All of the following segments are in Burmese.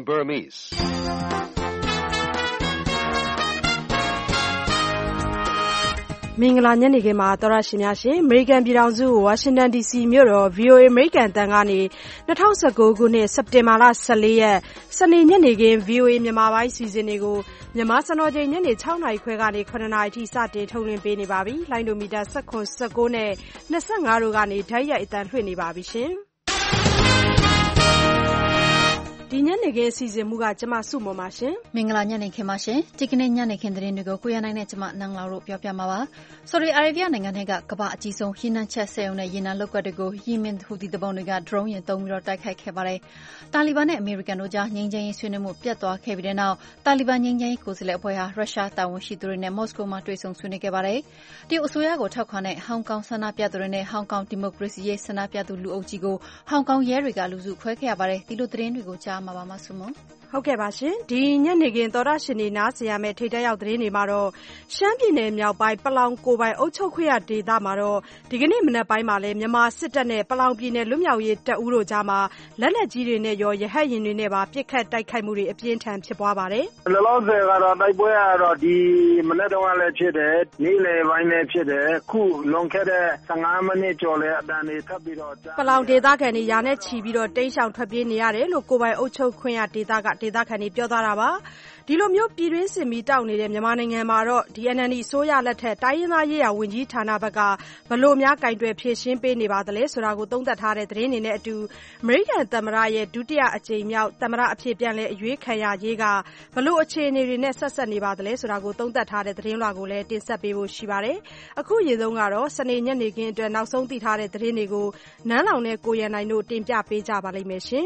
Burmese. မင်္ဂလာညနေခင်းမှာတော်ရရှိများရှင်အမေရိကန်ပြည်ထောင်စုဝါရှင်တန် DC မြို့တော် VOA အမေရိကန်တန်ကနေ2019ခုနှစ်စက်တင်ဘာလ14ရက်စနေညနေခင်း VOA မြန်မာပိုင်းစီစဉ်တွေကိုမြန်မာစံတော်ချိန်ညနေ6နာရီခွဲကနေ9နာရီထိစတင်ထုတ်လွှင့်ပေးနေပါပြီလိုင်းဒိုမီတာ19နဲ့25တို့ကနေဓာတ်ရိုက်အသံလွှင့်နေပါပြီရှင်ဒီညနေခင်းစီစဉ်မှုကကျမစုမော်ပါရှင်မင်္ဂလာညနေခင်းပါရှင်ဒီကနေ့ညနေခင်းသတင်းတွေကိုကိုရနိုင်နဲ့ကျမနန်းလာတို့ပြောပြမှာပါဆော်ဒီအာရေဗျနိုင်ငံကကမ္ဘာအကြီးဆုံးရေနံချက်စက်ရုံနဲ့ရေနံလုပ်ကွက်တွေကိုယီမင်ဟူသီတဘုံတွေက drone ယာဉ်သုံးပြီးတော့တိုက်ခိုက်ခဲ့ပါတယ်တာလီဘန်နဲ့အမေရိကန်တို့ကြားငြိမ်းချမ်းရေးဆွေးနွေးမှုပြတ်သွားခဲ့ပြီးတဲ့နောက်တာလီဘန်ငြိမ်းချမ်းရေးကိုယ်စားလှယ်အဖွဲ့ဟာရုရှားတာဝန်ရှိသူတွေနဲ့မော်စကိုမှာတွေ့ဆုံဆွေးနွေးခဲ့ပါတယ်တရုတ်အစိုးရကိုထောက်ခံတဲ့ဟောင်ကောင်ဆန္ဒပြသူတွေနဲ့ဟောင်ကောင်ဒီမိုကရေစီရေးဆန္ဒပြသူလူအုပ်ကြီးကိုဟောင်ကောင်ရဲတွေကလူစုခွဲခဲ့ရပါတယ်ဒီလိုသတင်းတွေကိုကြားမှာပါမဆုမွန်ဟုတ်ကဲ့ပါရှင်ဒီညနေခင်းသောရရှင်နေနားဆင်ရမယ့်ထိတ်တက်ရောက်သတင်းတွေမှာတော့ရှမ်းပြည်နယ်မြောက်ပိုင်းပလောင်ကိုပိုင်အုပ်ချုပ်ခွင့်ရဒေသမှာတော့ဒီကနေ့မနက်ပိုင်းမှာလည်းမြန်မာစစ်တပ်နဲ့ပလောင်ပြည်နယ်လွတ်မြောက်ရေးတပ်ဦးတို့ကြားမှာလက်နက်ကြီးတွေနဲ့ရောရဟတ်ယာဉ်တွေနဲ့ပါပစ်ခတ်တိုက်ခိုက်မှုတွေအပြင်းထန်ဖြစ်ပွားပါတယ်လောလောဆယ်ကတော့တိုက်ပွဲကတော့ဒီမနက်တုန်းကလည်းဖြစ်တယ်နေ့လယ်ပိုင်းလည်းဖြစ်တယ်ခုလွန်ခဲ့တဲ့15မိနစ်ကျော်လဲအတန်တွေထပ်ပြီးတော့ပလောင်ဒေသခံတွေရာနဲ့ချီပြီးတော့တိမ်းရှောင်ထွက်ပြေးနေရတယ်လို့ကိုပိုင်အုပ်ချုပ်ခွင့်ရဒေသကဒေသခံတွေပြောသွားတာပါဒီလိုမျိုးပြည်တွင်းစစ်မီတောက်နေတဲ့မြန်မာနိုင်ငံမှာတော့ DNN အစိုးရလက်ထက်တိုင်းရင်းသားရေးရာဝန်ကြီးဌာနဘက်ကဘလို့များကင်တွယ်ဖြည့်ရှင်းပေးနေပါသလဲဆိုတာကိုသုံးသပ်ထားတဲ့သတင်းတွေနဲ့အတူအမေရိကန်သမ္မတရဲ့ဒုတိယအကြိမ်မြောက်သမ္မတအဖြစ်ပြန်လဲအရွေးခံရရေးကဘလို့အခြေအနေတွေနဲ့ဆက်ဆက်နေပါသလဲဆိုတာကိုသုံးသပ်ထားတဲ့သတင်းလွှာကိုလည်းတင်ဆက်ပေးဖို့ရှိပါတယ်အခုရေဆုံးကတော့စနေညနေခင်းအတွက်နောက်ဆုံးသိထားတဲ့သတင်းတွေကိုနန်းလောင်နဲ့ကိုရန်နိုင်တို့တင်ပြပေးကြပါလိမ့်မယ်ရှင်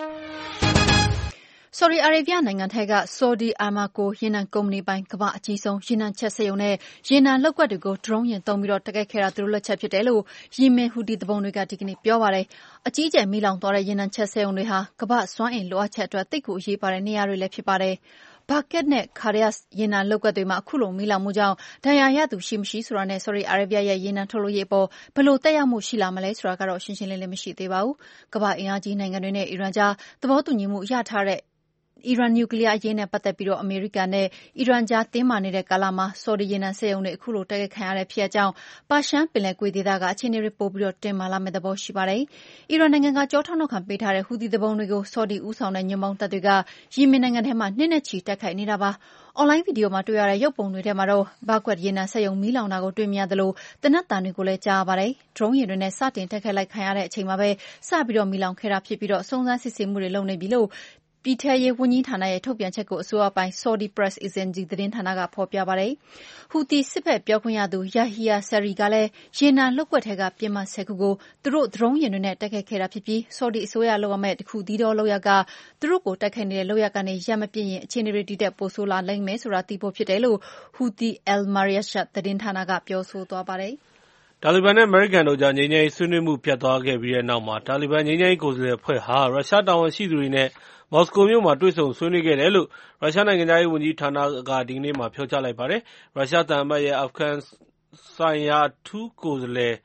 ဆော်ဒီအာရေဗျနိုင်ငံထဲကဆော်ဒီအာမာကိုရေနံကုမ္ပဏီပိုင်ကမ္ဘာအကြီးဆုံးရေနံချက်စက်ရုံနဲ့ရေနံလုပ်ကွက်တွေကို drone ယာဉ်သုံးပြီးတော့တိုက်ခိုက်ခဲ့တာသူတို့လက်ချက်ဖြစ်တယ်လို့ယီမင်ဟူဒီတဘုံတွေကဒီကနေ့ပြောပါတယ်အကြီးကျယ်မိလောင်သွားတဲ့ရေနံချက်စက်ရုံတွေဟာကမ္ဘာစွမ်းအင်လိုအပ်ချက်အတွက်တိတ်ကိုအရေးပါတဲ့နေရာတွေလည်းဖြစ်ပါတယ်ဘာကက်နဲ့ခါရီယတ်ရေနံလုပ်ကွက်တွေမှာအခုလိုမီးလောင်မှုကြောင့်ဒဏ်ရာရသူရှိမရှိဆိုတာနဲ့ဆော်ဒီအာရေဗျရဲ့ရေနံထုတ်လုပ်ရေးအပေါ်ဘယ်လိုသက်ရောက်မှုရှိလာမလဲဆိုတာကတော့ရှင်းရှင်းလင်းလင်းမရှိသေးပါဘူးကမ္ဘာအင်အားကြီးနိုင်ငံတွေနဲ့အီရန်ကြားသဘောတူညီမှုရထားတဲ့အီရန်နျူကလ িয়ার အရေးနဲ့ပတ်သက်ပြီးတော့အမေရိကန်နဲ့အီရန်ကြားတင်းမာနေတဲ့ကာလမှာဆော်ဒီရေနံစက်ရုံတွေအခုလိုတိုက်ခိုက်ခံရတဲ့ဖြစ်အကြောင်းပါရှန်ပင်လယ်ကွေ့ဒေသကအခြေအနေတွေပို့ပြီးတော့တင်မာလာမယ့်သဘောရှိပါတယ်။အီရန်နိုင်ငံကကြောထောက်နောက်ခံပေးထားတဲ့ဟူသီတဘုံတွေကိုဆော်ဒီဦးဆောင်တဲ့ညွန့်ပေါင်းတပ်တွေကယီမင်နိုင်ငံထဲမှာနှစ်နဲ့ချီတိုက်ခိုက်နေတာပါ။အွန်လိုင်းဗီဒီယိုမှာတွေ့ရတဲ့ရုပ်ပုံတွေထဲမှာတော့ဘာကွက်ရေနံစက်ရုံမီးလောင်တာကိုတွေ့မြင်ရသလိုတနက်တန်တွေကိုလည်းကြားရပါတယ်။ drone ယာဉ်တွေနဲ့စတင်တိုက်ခိုက်လိုက်ခံရတဲ့အချိန်မှာပဲစပြီးတော့မီးလောင်ခဲ့တာဖြစ်ပြီးတော့စုံစမ်းစစ်ဆေးမှုတွေလုပ်နေပြီလို့ပြည်ထရေးဝန်ကြီးဌာနရဲ့ထုတ်ပြန်ချက်ကိုအစိုးရပိုင်း Saudi Press Agency သတင်းဌာနကဖော်ပြပါတယ်။ဟူသီစစ်ဘက်ပြောခွင့်ရသူယာဟီယာဆယ်ရီကလည်းရေနံလုပ်ကွက်ထဲကပြစ်မှတ်10ခုကိုသူတို့ drone ယာဉ်တွေနဲ့တိုက်ခိုက်ခဲ့တာဖြစ်ပြီး Saudi အစိုးရလုပ်ရမယ့်တခုတည်းသောလုပ်ရကသူတို့ကိုတိုက်ခိုက်နေတဲ့လုပ်ရကနေရပ်မပြစ်ရင်အခြေအနေတွေဒီတက်ပိုဆိုးလာလိမ့်မယ်ဆိုတာသိဖို့ဖြစ်တယ်လို့ဟူသီ Al Mariashat သတင်းဌာနကပြောဆိုသွားပါတယ်။တာလီဘန်နဲ့အမေရိကန်တို့ကြားငြိမ်းချမ်းရေးဆွေးနွေးမှုပြတ်သွားခဲ့ပြီးတဲ့နောက်မှာတာလီဘန်ငြိမ်းချမ်းရေးကိုယ်စားလှယ်အဖွဲ့ဟာရုရှားတာဝန်ရှိသူတွေနဲ့မော်စကိုမြို့မှာတွေ့ဆုံဆွေးနွေးခဲ့တယ်လို့ရုရှားနိုင်ငံသားရေးဝန်ကြီးဌာနကဒီကနေ့မှာပြောကြားလိုက်ပါတယ်။ရုရှားသံအမတ်ရဲ့အာဖဂန်ဆိုင်ရာအထူးကိုယ်စားလှယ်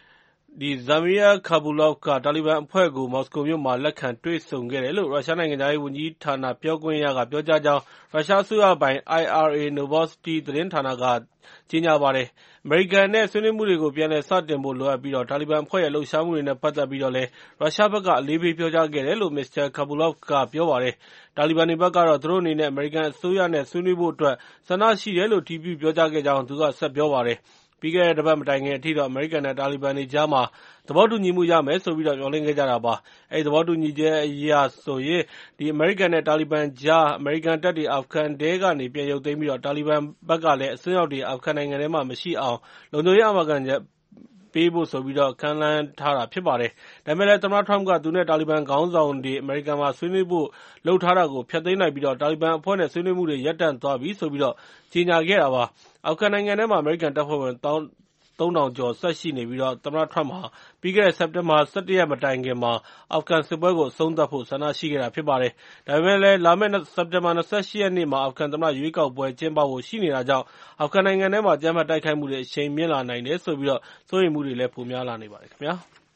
Zamir Kabulov ကတာလီဘန်အဖွဲ့ကိုမော်စကိုမြို့မှာလက်ခံတွေ့ဆုံခဲ့တယ်လို့ရုရှားနိုင်ငံသားရေးဝန်ကြီးဌာနပြောခွင့်ရကပြောကြားကြောင်းရုရှားအစိုးရပိုင် IRA Novosti သတင်းဌာနကကြေညာပါတယ်။အမေရိကန်နဲ့ဆွေးနွေးမှုတွေကိုပြန်လည်စတင်ဖို့လိုအပ်ပြီးတာလီဘန်အဖွဲ့ရဲ့လှုပ်ရှားမှုတွေနဲ့ပတ်သက်ပြီးတော့လည်းရုရှားဘက်ကအလေးပေးပြောကြားခဲ့တယ်လို့ Mr. Kabulov ကပြောပါတယ်။တာလီဘန်တွေဘက်ကတော့သူတို့အနေနဲ့အမေရိကန်အစိုးရနဲ့ဆွေးနွေးဖို့အတွက်ဆန္ဒရှိတယ်လို့အတည်ပြုပြောကြားခဲ့ကြောင်းသူကဆက်ပြောပါတယ်။ပြီးခဲ့တဲ့တစ်ပတ်မတိုင်ခင်အထိတော့အမေရိကန်နဲ့တာလီဘန်တွေကြားမှာသဘောတူညီမှုရမယ်ဆိုပြီးတော့မျှော်လင့်ခဲ့ကြတာပါ။အဲဒီသဘောတူညီချက်အရဆိုရင်အမေရိကန်နဲ့တာလီဘန်ကြားအမေရိကန်တပ်တွေအာဖဂန်ထဲကနေပြန်ရုပ်သိမ်းပြီးတော့တာလီဘန်ဘက်ကလည်းအစွန်းရောက်တွေအာဖဂန်နိုင်ငံထဲမှာမရှိအောင်လုံခြုံရေးအာမခံချက်ပေးဖို့ဆိုပြီးတော့ကမ်းလှမ်းထားတာဖြစ်ပါတယ်။ဒါပေမဲ့လည်းသမ္မတထရမ့်ကသူနဲ့တာလီဘန်ခေါင်းဆောင်တွေအမေရိကန်မှာဆွေးနွေးဖို့လှုပ်ထားတာကိုဖျက်သိမ်းလိုက်ပြီးတော့တာလီဘန်အဖွဲ့နဲ့ဆွေးနွေးမှုတွေရပ်တန့်သွားပြီဆိုပြီးတော့ကြေညာခဲ့တာပါ။အာဖဂန်နိုင်ငံထဲမှာအမေရိကန်တပ်ဖွဲ့ဝင်3000ကျော်ဆက်ရှိနေပြီးတော့သမ္မတထရမ့်ဟာပြီးခဲ့တဲ့စက်တင်ဘာ17ရက်မတိုင်ခင်မှာအာဖဂန်စစ်ပွဲကိုအဆုံးသတ်ဖို့ဆန္ဒရှိခဲ့တာဖြစ်ပါတယ်။ဒါပေမဲ့လည်းလာမယ့်စက်တင်ဘာ28ရက်နေ့မှာအာဖဂန်သမ္မတရွေးကောက်ပွဲကျင်းပဖို့ရှိနေတာကြောင့်အာဖဂန်နိုင်ငံထဲမှာကြမ်းမှတ်တိုက်ခိုက်မှုတွေအရှိန်မြင့်လာနိုင်တယ်ဆိုပြီးတော့စိုးရိမ်မှုတွေလည်းပိုများလာနေပါတယ်ခင်ဗျာ။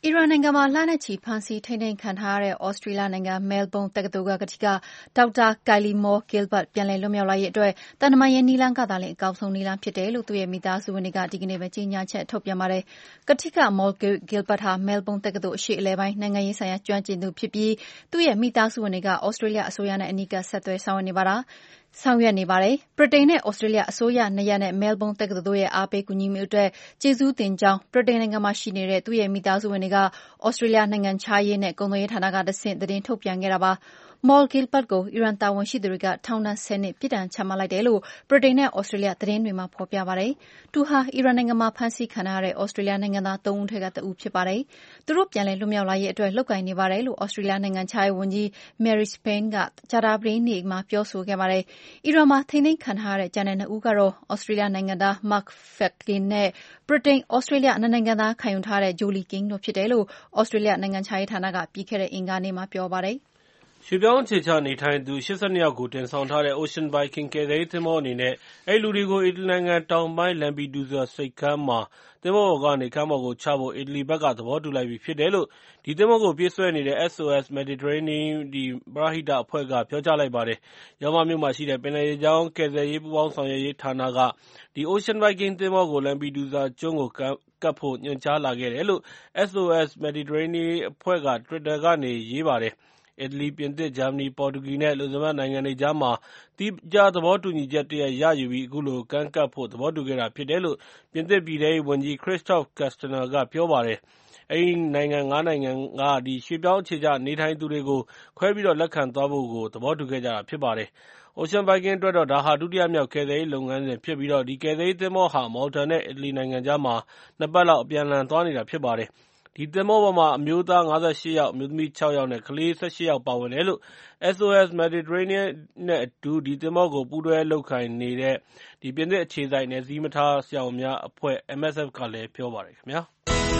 အီရန်နိုင်ငံမှာလနဲ့ချီဖမ်းဆီးထိန်းသိမ်းခံထားရတဲ့သြစတြေးလျနိုင်ငံမဲလ်ဘုန်းတက္ကသိုလ်ကကထိကဒေါက်တာ Kylie Moore Gilbert ပြန်လည်လွတ်မြောက်လာရေးအတွက်သံတမန်ရေးနည်းလမ်းကသာလျှင်အကောင်းဆုံးနည်းလမ်းဖြစ်တယ်လို့သူ့ရဲ့မိသားစုဝင်တွေကဒီကနေ့ပဲကြေညာချက်ထုတ်ပြန်ပါတယ်။ကထိက Moore Gilbert ဟာမဲလ်ဘုန်းတက္ကသိုလ်အရှေ့အလယ်ပိုင်းနိုင်ငံရေးဆိုင်ရာကျွမ်းကျင်သူဖြစ်ပြီးသူ့ရဲ့မိသားစုဝင်တွေကသြစတြေးလျအစိုးရနဲ့အနီးကပ်ဆက်သွယ်ဆောင်ရွက်နေပါတယ်။ဗြိတိန်နဲ့သြစတြေးလျအစိုးရနှစ်ရပ်နဲ့မဲလ်ဘုန်းတက္ကသိုလ်တို့ရဲ့အားပေးကူညီမှုအတွက်ကျေးဇူးတင်ကြောင်းဗြိတိန်နိုင်ငံမှာရှိနေတဲ့သူ့ရဲ့မိသားစုဝင်တွေကသြစတြေးလျနိုင်ငံခြားရေးနဲ့ကုန်သွယ်ရေးဌာနကတဆင့်သတင်းထုတ်ပြန်ခဲ့တာပါ။ Moore Gilbert ကိုအီရန်တာဝန်ရှိသူတွေကထောင်ဒဏ်10 နှစ်ပြစ်ဒဏ်ချမှတ်လိုက်တယ်လို့ဗြိတိန်နဲ့သြစတြေးလျသတင်းတွေမှာဖော်ပြပါတယ်။သူဟာအီရန်နိုင်ငံမှာဖမ်းဆီးခံထားရတဲ့သြစတြေးလျနိုင်ငံသား3 ဦးထဲက1ဦးဖြစ်ပါတယ်။သူတို့ပြန်လည်လွတ်မြောက်လာရေးအတွက်လုပ်ကိုင်နေပါတယ်လို့သြစတြေးလျနိုင်ငံခြားရေးဝန်ကြီး Marise Payne ကကြာသပတေးနေ့မှာပြောဆိုခဲ့ပါတယ်။အီရန်မှာထိန်းသိမ်းခံထားရတဲ့ကျန်တဲ့2ဦးကတော့သြစတြေးလျနိုင်ငံသား Mark Feiglin နဲ့ဗြိတိန်-သြစတြေးလျနှစ်နိုင်ငံသားခံယူထားတဲ့ Jolie King တို့ဖြစ်တယ်လို့သြစတြေးလျနိုင်ငံခြားရေးဌာနကပြီးခဲ့တဲ့အင်္ဂါနေ့မှာပြောပါတယ်။ရွှေ့ပြောင်းအခြေချနေထိုင်သူ82ယောက်ကိုတင်ဆောင်ထားတဲ့ Ocean Viking ကယ်ဆယ်ရေးသင်္ဘောအနေနဲ့အဲဒီလူတွေကိုအီတလီနိုင်ငံတောင်ပိုင်း Lampedusa ဆိပ်ကမ်းမှာသင်္ဘောပေါ်ကနေကမ်းပေါ်ကိုချဖို့အီတလီဘက်ကသဘောတူလိုက်ပြီဖြစ်တယ်လို့ဒီသင်္ဘောကိုပြေးဆွဲနေတဲ့ SOS Mediterranean ပရဟိတအဖွဲ့ကပြောကြားလိုက်ပါတယ်။ရောမမြို့မှာရှိတဲ့ပင်လယ်ရေကြောင်းကယ်ဆယ်ရေးပူးပေါင်းဆောင်ရွက်ရေးဌာနကOcean Viking သင်္ဘောကို Lampedusa ကျွန်းကိုကပ်ဖို့ညွှန်ကြားလာခဲ့တယ်လို့ SOS Mediterranean အဖွဲ့က Twitter ကနေရေးပါတယ်။အီတလီ၊ပြင်သစ်၊ဂျာမနီ၊ပေါ်တူဂီနဲ့ လူဇမ်ဘတ်နိုင်ငံတွေကြားမှာသီးခြားသဘောတူညီချက်တရပ်ရယူပြီးအခုလိုကမ်းကပ်ဖို့သဘောတူခဲ့တာဖြစ်တယ်လို့ပြင်သစ်ပြည်ထဲရေးဝန်ကြီး Christophe Castaner ကပြောပါတယ်။အဲဒီနိုင်ငံ5နိုင်ငံကရွှေ့ပြောင်းအခြေချနေထိုင်သူတွေကိုခွဲပြီးလက်ခံသွားဖို့ကိုသဘောတူခဲ့ကြတာဖြစ်ပါတယ်။ Ocean Viking အတွက်တော့ဒါဟာဒုတိယမြောက်ကယ်ဆယ်ရေးလုပ်ငန်းစဉ်ဖြစ်ပြီးဒီကယ်ဆယ်ရေးသင်္ဘောဟာ Malta နဲ့ အီတလီနိုင်ငံကြားမှာ2 ပတ်လောက်အပြန်အလှန်သွားနေတာဖြစ်ပါတယ်။ဒီသင်္ဘောပေါ်မှာအမျိုးသား58ယောက်၊အမျိုးသမီး6ယောက်နဲ့ကလေး18ယောက်ပါဝင်တယ်လို့ SOS Mediterranean နဲ့အတူဒီသင်္ဘောကိုပူးတွဲလုပ်ကိုင်နေတဲ့ပြင်သစ်အခြေစိုက်နယ်စည်းမခြားဆရာဝန်များအဖွဲ့ MSF ကလည်းပြောပါတယ်ခင်ဗျာ။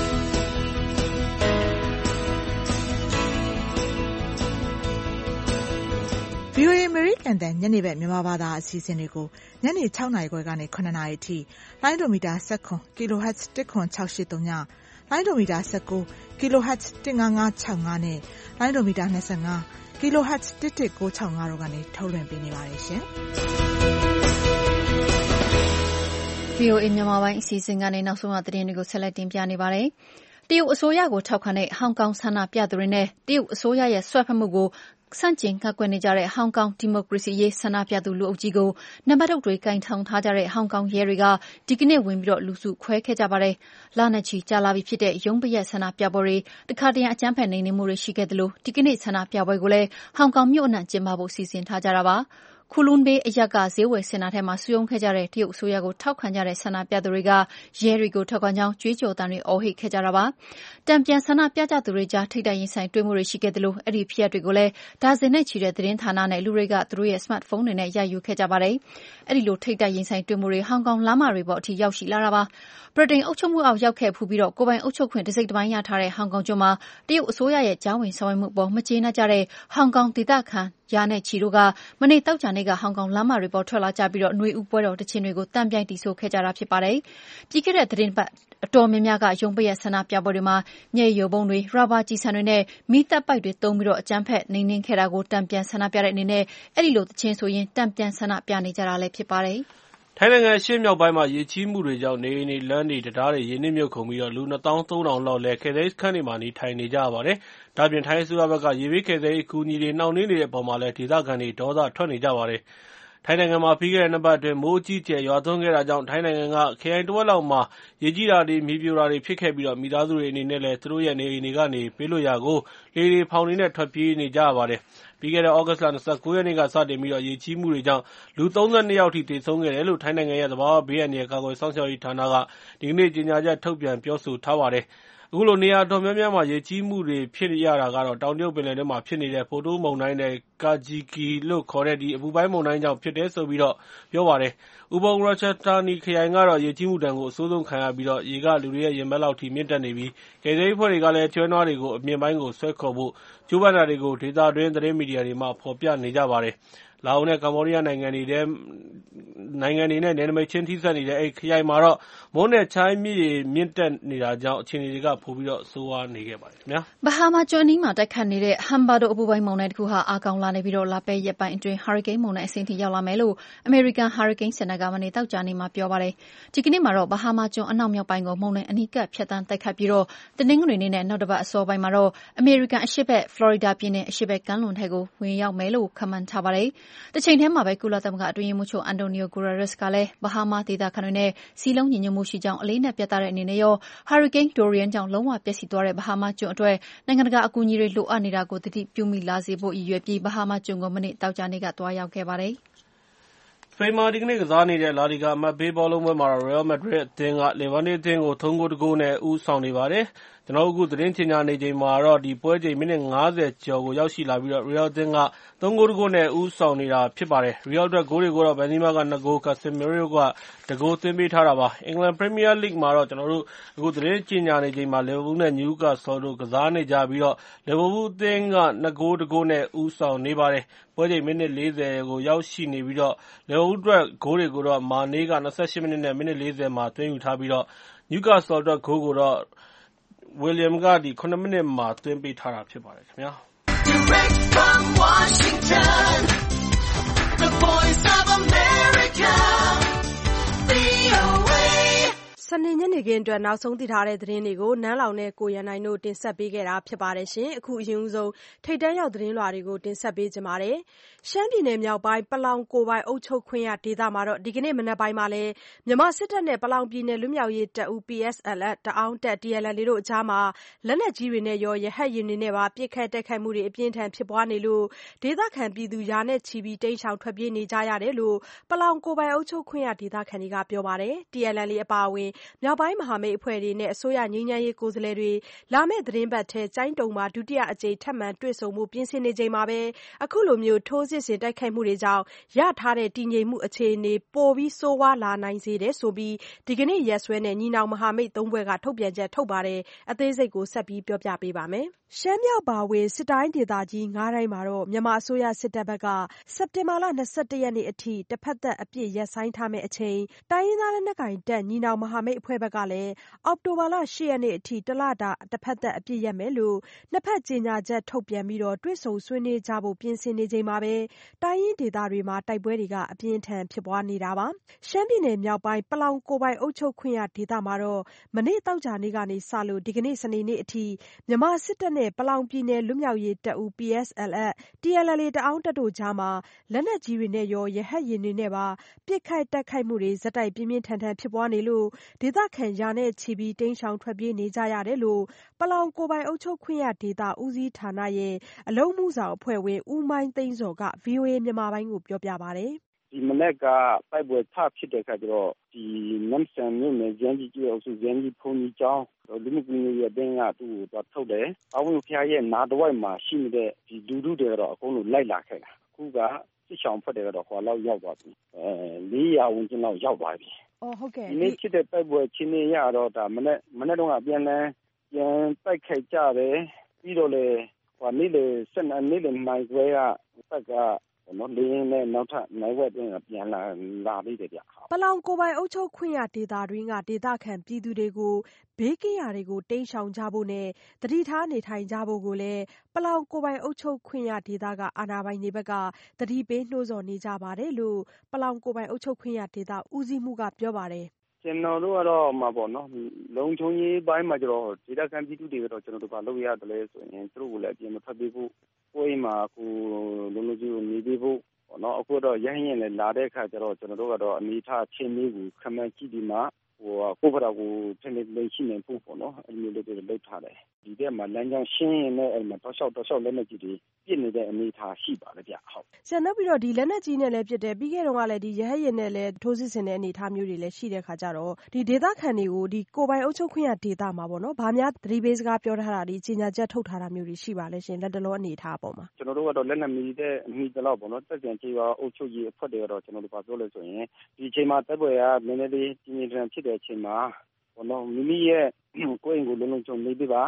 VOA အမေရိကန်တန်ညနေဘက်မြန်မာဘာသာအစီအစဉ်တွေကိုညနေ6နာရီခွဲကနေ9နာရီအထိလိုင်းဒိုမီတာ19 kHz 10683ညလိုင်းဒိုမီတာ19 kHz 15565နဲ့လိုင်းဒိုမီတာ25 kHz 11965တို့ကနေထုတ်လွှင့်ပေးနေပါတယ်ရှင်။ VOA မြန်မာပိုင်းအစီအစဉ်ကနေနောက်ဆုံးသတင်းတွေကိုဆက်လက်တင်ပြနေပါတယ်။တရုတ်အစိုးရကိုထောက်ခံတဲ့ဟောင်ကောင်ဆန္ဒပြသူတွေနဲ့တရုတ်အစိုးရရဲ့စွက်ဖက်မှုကိုဆန့်ကျင်ကန့်ကွက်နေကြတဲ့ဟောင်ကောင်ဒီမိုကရေစီရေးဆန္ဒပြသူလူအုပ်ကြီးကိုနံပါတ်တုတ်တွေကိုင်ဆောင်ထားကြတဲ့ဟောင်ကောင်ရဲတွေကဒီကနေ့ဝင်ပြီးလူစုခွဲခဲ့ကြပါတယ်။လနဲ့ချီကြာလာပြီဖြစ်တဲ့ရုံးပရက်ဆန္ဒပြပွဲတွေတခါတရံအကြမ်းဖက်နှိမ်နင်းမှုတွေရှိခဲ့သလိုဒီကနေ့ဆန္ဒပြပွဲကိုလည်းဟောင်ကောင်မြို့အနှံ့ကျင်းပဖို့စီစဉ်ထားကြတာပါ။ကူလွန်းဘေးအရပ်ကဈေးဝယ်စင်တာထဲမှာစုရုံးခဲ့ကြတဲ့တရုတ်အစိုးရကိုထောက်ခံကြတဲ့ဆန္ဒပြသူတွေကရဲတွေကိုထောက်ခံကြောင်းကြွေးကြော်သံတွေအော်ဟစ်ခဲ့ကြတာပါ။တံပြန်ဆန္ဒပြကြသူတွေကြားထိပ်တိုက်ရင်ဆိုင်တွေ့မှုတွေရှိခဲ့သလိုအဲဒီဖြစ်ရပ်တွေကိုလည်းဒါဇင်နဲ့ချီတဲ့သတင်းဌာနနဲ့လူတွေကသူတို့ရဲ့စမတ်ဖုန်းတွေနဲ့ရိုက်ယူခဲ့ကြပါတယ်။အဲဒီလိုထိပ်တိုက်ရင်ဆိုင်တွေ့မှုတွေဟောင်ကောင်လမ်းမတွေပေါ်အထိရောက်ရှိလာတာပါ။ဗြိတိန်အုပ်ချုပ်မှုအောက်ရောက်ခဲ့ဖူးပြီးကိုယ်ပိုင်အုပ်ချုပ်ခွင့်တစိတ်တပိုင်းရထားတဲ့ဟောင်ကောင်ကျွန်းမှာတရုတ်အစိုးရရဲ့ကြားဝင်ဆောင်ရွက်မှုအပေါ်မကျေနပ်ကြတဲ့ဟောင်ကောင်ဒေသခံရာနဲ့ချီတို့ကမနေ့သောကြာနေ့ကဟောင်ကောင်လမ်းမတွေပေါ်ထွက်လာကြပြီးနွေဦးပွဲတော်တခြင်းတွေကိုတန်ပြိုင်တီးဆိုခဲ့ကြတာဖြစ်ပါတယ်။ပြီးခဲ့တဲ့သတင်းပတ်အတော်များများကရုံးပရက်ဆန္ဒပြပွဲတွေမှာမျက်ရည်ယိုဗုံးတွေ၊ရာဘာကျည်ဆံတွေနဲ့မီးသတ်ပိုက်တွေသုံးပြီးအကြမ်းဖက်နှိမ်နင်းခဲ့တာကိုတန်ပြန်ဆန္ဒပြတဲ့အနေနဲ့အဲဒီလိုတခြင်းဆိုရင်တန်ပြန်ဆန္ဒပြနေကြတာလည်းဖြစ်ပါတယ်။ထိုင်းနိုင်ငံအရှေ့မြောက်ပိုင်းမှာရေကြီးမှုတွေကြောင့်နေအိမ်တွေလမ်းတွေတံတားတွေရေနစ်မြုပ်ကုန်ပြီးလူ 23000 လောက်လည်းကယ်ဆယ်ရေးစခန်းတွေမှာနေထိုင်နေကြရပါတယ်။ဒါ့အပြင်ထိုင်းအစိုးရဘက်ကရေဘေးကယ်ဆယ်ရေးအကူအညီတွေနှောင့်နှေးနေတဲ့အပေါ်မှာလည်းဒေသခံတွေဒေါသထွက်နေကြပါတယ်။ထိုင်းနိုင်ငံမှာပြီးခဲ့တဲ့2 ပတ်အတွင်းမိုးအကြီးအကျယ်ရွာသွန်းခဲ့တာကြောင့်ထိုင်းနိုင်ငံကခရိုင်တဝက်လောက်မှာရေကြီးတာတွေမြေပြိုတာတွေဖြစ်ခဲ့ပြီးမိသားစုတွေအနေနဲ့လည်းသူတို့ရဲ့နေအိမ်တွေကနေဘေးလွတ်ရာကိုလှေတွေဖောင်တွေနဲ့ထွက်ပြေးနေကြရပါတယ်။ပြီးခဲ့တဲ့သြဂုတ်လ29 ရက်နေ့ကစတင်ပြီးရေကြီးမှုတွေကြောင့်လူ 32 ယောက်ထိသေဆုံးခဲ့တယ်လို့ထိုင်းနိုင်ငံရဲ့သဘာဝဘေးအန္တရာယ်ကာကွယ်စောင့်ရှောက်ရေးဌာနကဒီကနေ့ကြေညာချက်ထုတ်ပြန်ပြောဆိုထားပါတယ်။အခုလိုနေရာအတော်များများမှာရေကြီးမှုတွေဖြစ်ရတာကတော့တောင်တရုတ်ပင်လယ်ထဲမှာဖြစ်နေတဲ့ဖိုတိုးမုန်တိုင်းနဲ့ Kajiki လို့ခေါ်တဲ့အပူပိုင်းမုန်တိုင်းကြောင့်ဖြစ်တယ်ဆိုပြီးပြောပါတယ်။ဥပုံရာချတာနီခရိုင်ကတော့ရေကြီးမှုဒဏ်ကိုအဆိုးဆုံးခံရပြီးရေကလူတွေရဲ့ရင်ဘတ်လောက်ထိမြင့်တက်နေပြီးကယ်ဆယ်ရေးအဖွဲ့တွေကလည်းကျွဲနွားတွေကိုအမြင့်ပိုင်းကိုဆွဲခေါ်ဖို့ကြိုးပမ်းတာတွေကိုဒေသတွင်းသတင်းမီဒီယာတွေမှာဖော်ပြနေကြပါတယ်။လာအိုနဲ့ကမ္ဘောဒီးယားနိုင်ငံတွေနဲ့နယ်နိမိတ်ချင်းထိစပ်နေတဲ့ခရိုင်မှာတော့မိုးနဲ့ချိုင်းမြစ်ရေမြင့်တက်နေတာကြောင့်အခြေအနေတွေကပိုပြီးဆိုးဝါးနေခဲ့ပါတယ်ခင်ဗျာ။ဘဟားမားကျွန်းအနီးမှာတိုက်ခတ်နေတဲ့ဟမ်ဘာဒိုအပူပိုင်းမုန်တိုင်းတစ်ခုဟာအားကောင်းလာနေပြီးလာမယ့်ရက်ပိုင်းအတွင်းဟာရီကိန်းမုန်တိုင်းအဆင့်ထိရောက်လာမယ်လို့အမေရိကန်ဟာရီကိန်းစင်တာကမနေ့သောကြာနေ့မှာပြောပါတယ်။ဒီကနေ့မှာတော့ဘဟားမားကျွန်းအနောက်မြောက်ပိုင်းကိုမုန်တိုင်းအနီးကပ်ဖြတ်သန်းတိုက်ခတ်ပြီးတနင်္ဂနွေနေ့နဲ့နောက်တစ်ပတ်အစောပိုင်းမှာတော့အမေရိကန်အရှေ့ဘက်ဖလော်ရီဒါပြည်နယ်အရှေ့ဘက်ကမ်းလွန်ထဲကိုဝင်ရောက်မယ်လို့ခန့်မှန်းထားပါတယ်။တချိန်တည်းမှာပဲကုလသမဂ္ဂအတွင်းရေးမှူးချုပ်အန်တိုနီယိုဂူရာရက်စ်ကလည်းဘဟားမားဒေသခံတွေနဲ့စည်းလုံးညီညွတ်မှုရှိကြောင်းအလေးအနက်ပြသတဲ့အနေနဲ့ရောဟာရီကိန်းဒိုရီယန်ကြောင့်လုံးဝပျက်စီးသွားတဲ့ဘဟားမားကျွန်းအတွက်နိုင်ငံတကာအကူအညီတွေလိုအပ်နေတာကိုသတိပြုမိလာစေဖို့ရည်ရွယ်ပြီးဘဟားမားကျွန်းကိုမနေ့သောကြာနေ့ကသွားရောက်ခဲ့ပါတယ်။စပိန်မှာဒီကနေ့ကစားနေတဲ့လာလီဂါအမှတ်ပေးဘောလုံးပွဲမှာတော့ရီယယ်မက်ဒရစ်အသင်းကလီဗန်ဒေးအသင်းကို3 ဂိုး 1 ဂိုးနဲ့ဦးဆောင်နေပါတယ်။ကျွန်တော်တို့အခုသတင်းကြေညာနေချိန်မှာတော့ဒီပွဲချိန်မိနစ်50ကျော်ကိုရောက်ရှိလာပြီးရီယယ်အသင်းက3 ဂိုး 1 ဂိုးနဲ့ဦးဆောင်နေတာဖြစ်ပါတယ်။ရီယယ်အတွက်ဂိုးတွေကိုတော့ဘန်ဇီမာက2 ဂိုး ကာဆင်မီရိုက1 ဂိုးသွင်းပေးထားတာပါ။အင်္ဂလန်ပရီးမီးယားလိဂ်မှာတော့ကျွန်တော်တို့အခုသတင်းကြေညာနေချိန်မှာလီဗာပူးနဲ့နယူကာဆယ်တို့ကစားနေကြပြီးလီဗာပူးအသင်းက2 ဂိုး 1 ဂိုးနဲ့ဦးဆောင်နေပါတယ်။ပွဲချိန်မိနစ်40ကိုရောက်ရှိနေပြီးလီဗာပူးအတွက်ဂိုးတွေကိုတော့မာနေက28မိနစ်နဲ့မိနစ်40မှာသွင်းယူထားပြီးနယူကာဆယ်အတွက်ဂိုးကိုတော့ဝီလျံက9မိနစ်မှာသွင်းပေးထားတာဖြစ်ပါတယ်ခင်ဗျာ။ Direct from Washington, the voice of America, VOA စနေညနေခင်းအတွက်နောက်ဆုံးသိထားတဲ့သတင်းတွေကိုနန်းလောင်နဲ့ကိုရန်နိုင်တို့တင်ဆက်ပေးခဲ့တာဖြစ်ပါတယ်ရှင်။အခုအရင်ဆုံးထိပ်တန်းရောက်သတင်းလွှာတွေကိုတင်ဆက်ပေးကြပါမယ်။ရှမ်းပြည်နယ်မြောက်ပိုင်းပလောင်ကိုယ်ပိုင်အုပ်ချုပ်ခွင့်ရဒေသမှာဒီကနေ့မနက်ပိုင်းမှာလဲမြန်မာစစ်တပ်နဲ့ပလောင်ပြည်နယ်လွတ်မြောက်ရေးတပ်ဦး PSLF တအောင်းတပ် TNLA တို့အကြားမှာလက်နက်ကြီးတွေနဲ့ရောရဟတ်ယာဉ်တွေနဲ့ပါပစ်ခတ်တိုက်ခိုက်မှုတွေအပြင်းထန်ဖြစ်ပွားနေလို့ဒေသခံပြည်သူရာနဲ့ချီပြီးတိမ်းရှောင်ထွက်ပြေးနေကြရတယ်လို့ပလောင်ကိုယ်ပိုင်အုပ်ချုပ်ခွင့်ရဒေသခံတွေကပြောပါတယ်။ TNLA အပါအဝင်မြောက်ပိုင်းမဟာမိတ်အဖွဲ့တွေနဲ့အစိုးရငြိမ်းချမ်းရေးကိုယ်စားလှယ်တွေလာမယ့်သတင်းပတ်ထဲကျိုင်းတုံမှာဒုတိယအကြိမ်ထပ်မံတွေ့ဆုံမှုပြင်ဆင်နေချိန်မှာပဲအခုလိုထိုးစစ်ဆင်တိုက်ခိုက်မှုတွေကြောင့်ရထားတဲ့တည်ငြိမ်မှုအခြေအနေပိုပြီးဆိုးဝါးလာနိုင်စေတယ်ဆိုပြီးဒီကနေ့ရက်စွဲနဲ့ညီနောင်မဟာမိတ်3ဖွဲ့ကထုတ်ပြန်ချက်ထုတ်ပါတယ်။အသေးစိတ်ကိုဆက်ပြီးပြောပြပေးပါမယ်။ရှမ်းမြောက်ပါဝင်စစ်တိုင်းဒေသကြီး9တိုင်းမှာမြန်မာအစိုးရစစ်တပ်ဘက်ကစက်တင်ဘာလ21ရက်နေ့အထိတဖက်သက်အပစ်ရပ်ဆိုင်းထားမယ့်အချိန်တိုင်းရင်းသားလက်နက်ကိုင်တပ်ညီနောင်မဟာမိတ်အဖွဲ့ဘက်ကလည်းအောက်တိုဘာလ8ရက်နေ့အထိတလတာတဖက်သက်အပစ်ရပ်မယ်လို့နှစ်ဖက်ကြေညာချက်ထုတ်ပြန်ပြီးတွေ့ဆုံဆွေးနွေးကြဖို့ပြင်ဆင်နေချိန်မှာပဲတိုင်းရင်းဒေသတွေမှာတိုက်ပွဲတွေကအပြင်းထန်ဖြစ်ပွားနေတာပါ။ရှမ်းပြည်နယ်မြောက်ပိုင်းပလောင်ကိုယ်ပိုင်အုပ်ချုပ်ခွင့်ရဒေသမှာမနေ့သောကြာနေ့ကနေစလို့ဒီကနေ့စနေနေ့အထိမြန်မာစစ်တပ်နဲ့ပလောင်ပြည်နယ်လွတ်မြောက်ရေးတပ်ဦး PSLF TNLA တအောင်းတပ်တို့ကြားမှာလက်နက်ကြီးတွေနဲ့ရောရဟတ်ယာဉ်တွေနဲ့ပါပစ်ခတ်တိုက်ခိုက်မှုတွေဆက်တိုက်ပြင်းပြင်းထန်ထန်ဖြစ်ပွားနေလို့ဒေသခံရာနဲ့ချီပြီးတိမ်းရှောင်ထွက်ပြေးနေကြရတယ်လို့ပလောင်ကိုယ်ပိုင်အုပ်ချုပ်ခွင့်ရဒေသဦးစီးဌာနရဲ့အလုပ်မှုဆောင်အဖွဲ့ဝင်ဦးမိုင်းသိန်းဇော်က VOA မြန်မာပိုင်းကိုပြောပြပါတယ်ဒီမနေ့ကတိုက်ပွဲထဖြစ်တဲ့အခါကျတော့ဒီနမ်ဆန်မြို့နယ်ကျန်းကြီးကျွော်စုကျန်းကြီးဖုန်ကြီးကျောင်းလူမှုကွန်ရက်ရဲ့တင်းကသူ့ကိုထုတ်တယ်။အဝင်းဖျားရဲ့နားတဝိုက်မှာရှိနေတဲ့ဒီလူထုတွေကတော့အကုန်လုံးလိုက်လာခဲ့တာ။အခုကစစ်ဆောင်ဖက်တွေကတော့ဟိုလောက်ရောက်သွားပြီ။400ဝန်းကျင်လောက်ရောက်သွားပြီ။အော်ဟုတ်ကဲ့ဒီနေ့ဖြစ်တဲ့တိုက်ပွဲချင်းနေရတော့ဒါမနေ့တော့ပြန်တိုက်ခိုက်ကြတယ်ပြီးတော့လေနေ့လေနေ့လေနိုင်ခွဲကဘက်ကလေရင်နဲ့နောက်ထပ်နိုင်ဝက်တင်ပြန်လာပြီးတယ်ဗျပလောင်ကိုယ်ပိုင်အုပ်ချုပ်ခွင့်ရဒေသတွင်းကဒေသခံပြည်သူတွေကိုဘေးကင်းရာတွေကိုတိမ်းရှောင်ကြဖို့နဲ့သတိထားနေထိုင်ကြဖို့ကိုလည်းပလောင်ကိုယ်ပိုင်အုပ်ချုပ်ခွင့်ရဒေသကအာဏာပိုင်တွေဘက်ကသတိပေးနှိုးဆော်နေကြပါတယ်လို့ပလောင်ကိုယ်ပိုင်အုပ်ချုပ်ခွင့်ရဒေသဦးစီးမှုကပြောပါတယ်ကျွန်တော်တို့ကတော့မှာပေါ့နော်လုံခြုံရေးပိုင်းမှာကျတော့ဒေသခံပြည်သူတွေကတော့ကျွန်တော်တို့ကလုပ်ရတယ်လဲဆိုရင်သူတို့ကိုလည်းအပြင်မထွက်ပေးဖို့ကိုယ်မှာကိုလုံလုံကြီးကိုနေပေးဖို့နော်အခုတော့ရဟရင်လည်းလာတဲ့အခါကျတော့ကျွန်တော်တို့ကတော့အနေထားချင်းလေးကိုခမန်းကြည့်ဒီမှာကိုယ့်ဘက်ကိုထင်နေရှိနေဖို့ပေါ့နော်အဲ့လိုမျိုးတွေလုပ်ထားတယ်ဒီတဲ့မှာလမ်းကြောင်းရှင်းရင်လည်းအဲ့မှာတောက်လျှောက်လက်နက်ကြီးတွေပြစ်နေတဲ့အနေထားရှိပါတယ်ဗျဟုတ်ဆရာနောက်ပြီးတော့ဒီလက်နက်ကြီးနဲ့လည်းပြစ်တယ်ပြီးခဲ့တော့ကလည်းဒီရဟရင်နဲ့လည်းထိုးစစ်ဆင်တဲ့အနေထားမျိုးတွေလည်းရှိတဲ့ခါကျတော့ဒီဒေသခံတွေကိုဒီကိုယ်ပိုင်အုပ်ချုပ်ခွင့်ရဒေသမှာပေါ့နော်ဗာများသတိပေးစကားပြောထားတာဒီကြေညာချက်ထုတ်ထားတာမျိုးတွေရှိပါလဲရှင်လက်တလောအနေထားပေါ့မှာကျွန်တော်တို့ကတော့လက်နက်မီတလောက်ပေါ့နော်တက်ပြန်ကြေးပါအုပ်ချုပ်ရေးအဖွဲ့တွေကတော့ကျွန်တော်တို့ပြောလို့ဆိုရင်ဒီအချိန်မှာတပ်ပွဲကနည်းနည်းလေးပြင်းပြင်းထန်ဖြစ်တဲ့အချိန်မှာဘောနော်မိမိရဲ့ကိုယ့်အိမ်ကိုလုံးလုံးချုံနေပြပါ